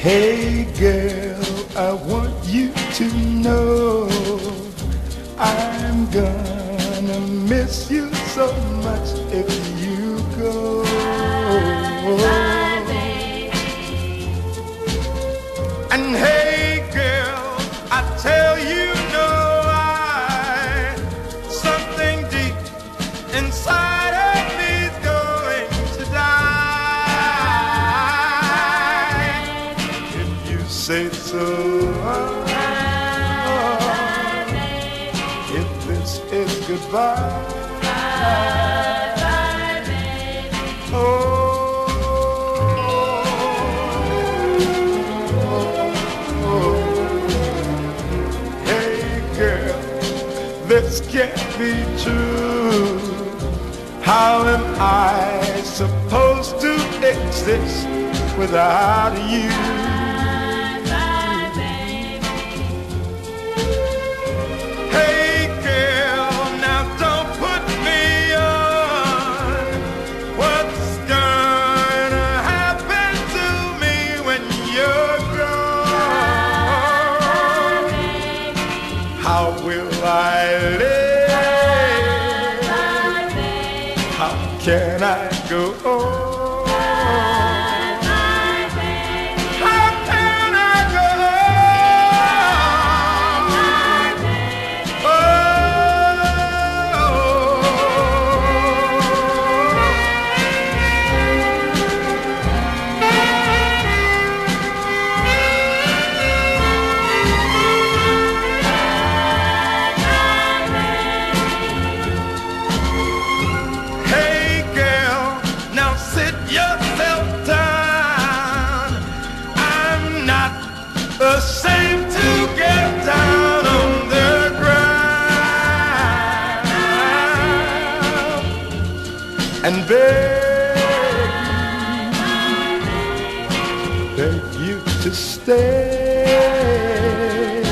Hey girl, I want you to know I'm gonna miss you so much if you go. And hey girl, I tell you no, something deep inside of me's going to die. If you say so, if this is goodbye, this can't be true. How am I supposed to exist without you? Hey girl, now don't put me on. What's gonna happen to me when you're gone? How will I live? How can I go on? How can I go ashamed to get down on the ground and beg you to stay.